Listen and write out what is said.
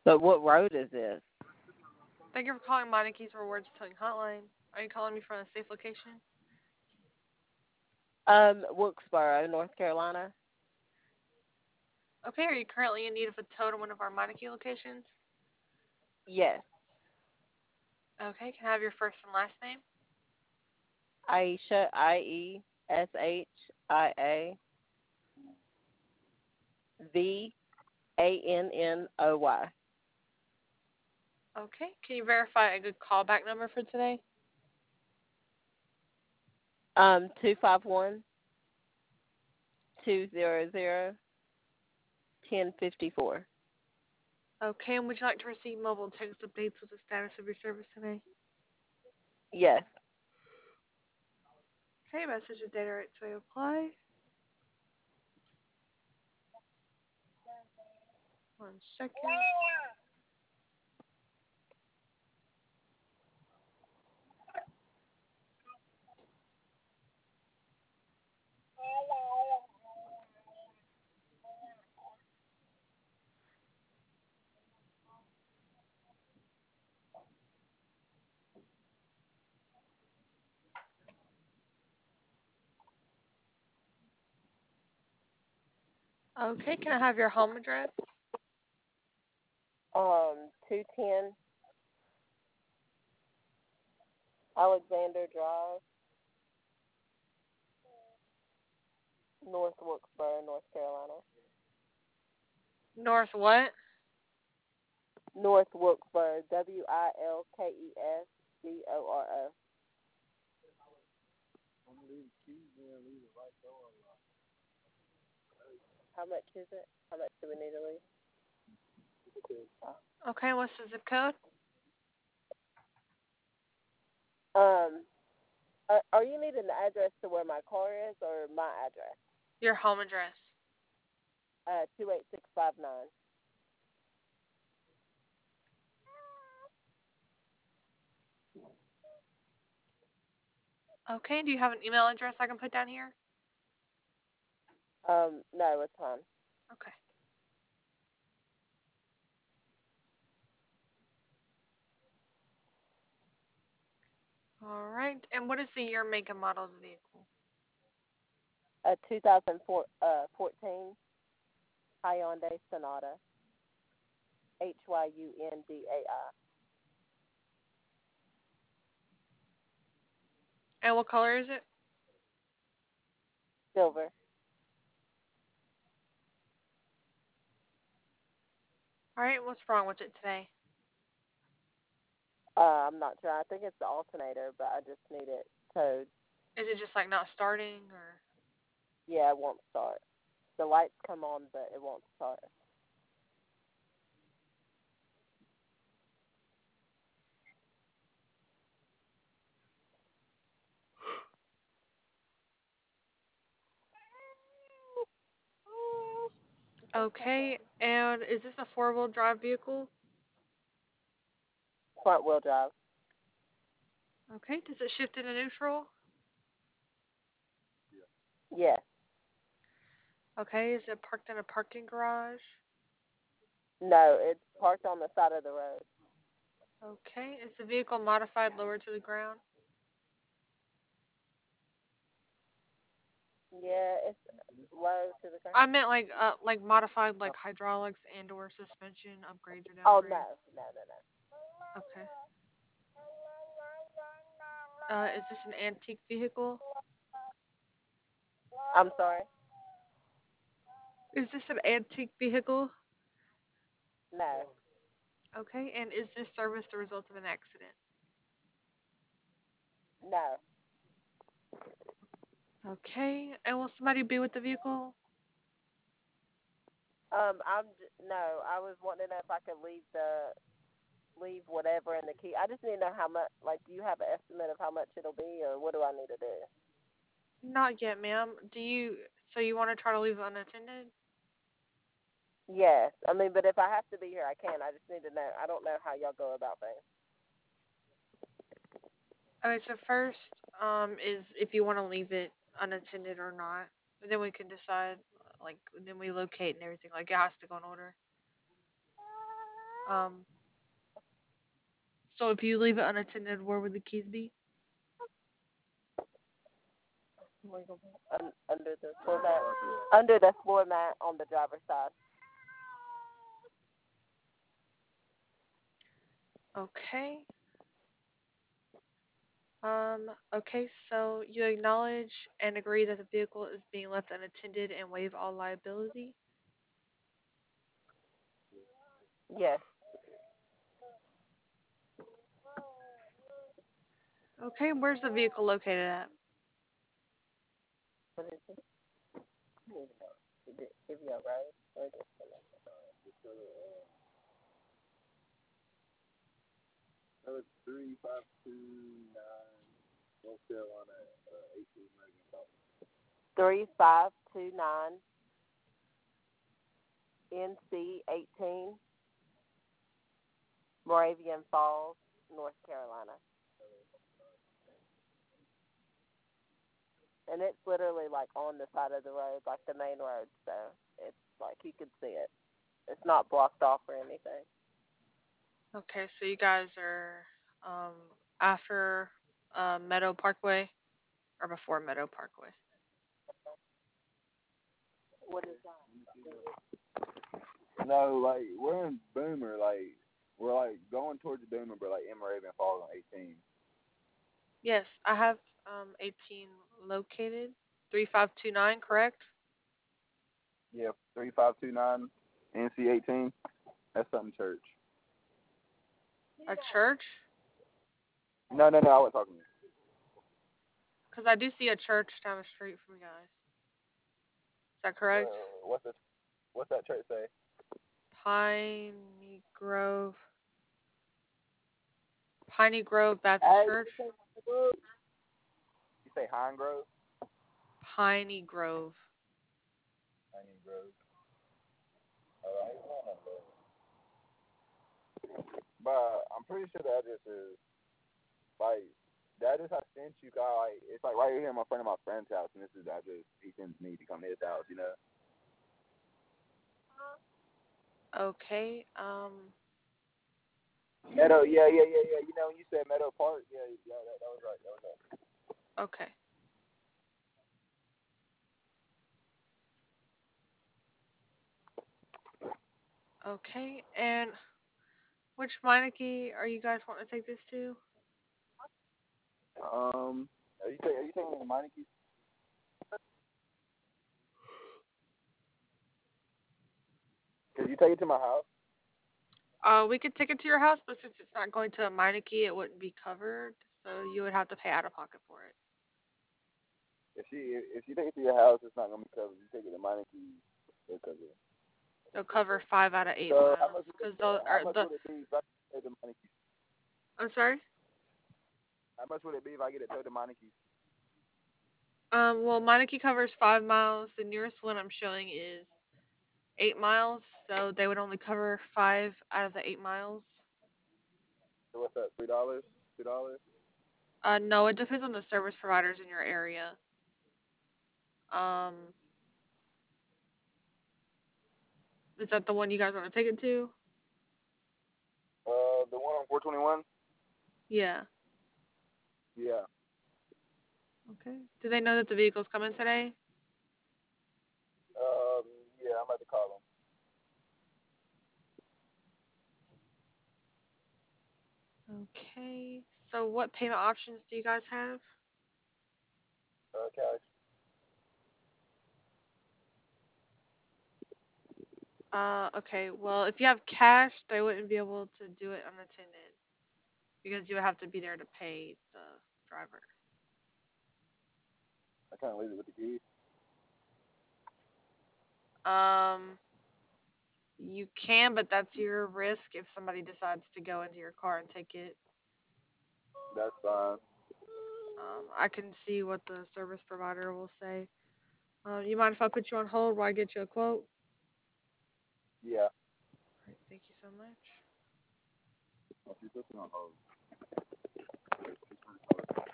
But what road is this? Thank you for calling Monarchy's Rewards Towing Hotline. Are you calling me from a safe location? Wilkesboro, North Carolina. Okay, are you currently in need of a tow to one of our Monarchy locations? Yes. Okay, can I have your first and last name? Aisha, IESHIAVANNOY. Okay, can you verify a good callback number for today? 251 200 1054. Okay, and would you like to receive mobile text updates with the status of your service today? Yes. Okay, message and data rates may apply. 1 second. Okay, can I have your home address? 210 Alexander Drive, North Wilkesboro, North Carolina. North what? North Wilkesboro, WILKESBORO. How much is it? How much do we need to leave? Okay, what's the zip code? Are you needing the address to where my car is or my address? Your home address. 28659. Okay, do you have an email address I can put down here? No, it's fine. Okay. All right, and what is the year, make, and model of the vehicle? 2014 Hyundai Sonata. HYUNDAI. And what color is it? Silver. All right, what's wrong with it today? I'm not sure. I think it's the alternator, but I just need it towed. Is it just like not starting or? Yeah, it won't start. The lights come on, but it won't start. Okay, and is this a four-wheel drive vehicle? Front wheel drive. Okay, does it shift into neutral? Yes. Okay, is it parked in a parking garage? No, it's parked on the side of the road. Okay, is the vehicle modified lower to the ground? Yeah, it's low to the ground. I meant like modified like hydraulics and or suspension upgrades or Oh, downgrades. no. Okay. Is this an antique vehicle? I'm sorry? Is this an antique vehicle? No. Okay, and is this service the result of an accident? No. Okay, and will somebody be with the vehicle? No, I was wanting to know if I could leave whatever in the key. I just need to know how much, like, do you have an estimate of how much it'll be, or what do I need to do? Not yet, ma'am. So you want to try to leave unattended? Yes. I mean, but if I have to be here, I can. I just need to know. I don't know how y'all go about things. Okay, so first, is if you want to leave it unattended or not. And then we can decide, like, then we locate and everything. Like, it has to go in order. Um, so if you leave it unattended, where would the keys be? Under the floor mat. Under the floor mat on the driver's side. Okay. Okay, so you acknowledge and agree that the vehicle is being left unattended and waive all liability? Yes. Okay, where's the vehicle located at? What is it? I don't even know. Did it give you a ride? Or just That was 3529 North Carolina 18 Megan. 3529 NC 18 Moravian Falls, North Carolina. And it's literally like on the side of the road, like the main road, so it's like you could see it. It's not blocked off or anything. Okay, so you guys are after Meadow Parkway or before Meadow Parkway? What is that? No, like we're in Boomer, like we're like going towards Boomer, but like in Moravian Falls on 18. Yes, I have 18 located. 3529, correct? Yeah, 3529 NC 18. That's something church. A church? No, I wasn't talking to you. Because I do see a church down the street from you guys. Is that correct? What's that church say? Piney Grove. Piney Grove Baptist Church? You say Hine Grove? Piney Grove. Hine Grove. But I'm pretty sure the address is like the address I sent you guys. Like, it's like right here in front of my friend's house, and this is the address he sends me to come to his house. You know. Okay, Meadow, yeah. You know, when you said Meadow Park, yeah, that was right. That was right. okay. Okay, and which Meineke are you guys wanting to take this to? Are you taking the Meineke? Could you take it to my house? We could take it to your house, but since it's not going to a Meineke, it wouldn't be covered, so you would have to pay out of pocket for it. If you take it to your house, it's not gonna be covered. You take it to Meineke, it'll cover it. They'll cover 5 out of 8 So miles, because those how are much the. would it be if I get it to Meineke? I'm sorry. How much would it be if I get it to Meineke? Well, Meineke covers 5 miles. The nearest one I'm showing is 8 miles, so they would only cover 5 out of the 8 miles. So what's that? $3? $2? No, it depends on the service providers in your area. Um, is that the one you guys want to take it to? The one on 421. Yeah. Yeah. Okay. Do they know that the vehicle's coming today? Yeah, I'm about to call them. Okay. So what payment options do you guys have? Cash. Okay. Well, if you have cash, they wouldn't be able to do it unattended because you would have to be there to pay the driver. I can't leave it with the keys. Um, you can, but that's your risk if somebody decides to go into your car and take it. That's fine. I can see what the service provider will say. You mind if I put you on hold while I get you a quote? Yeah. All right, thank you so much. If you put me on hold.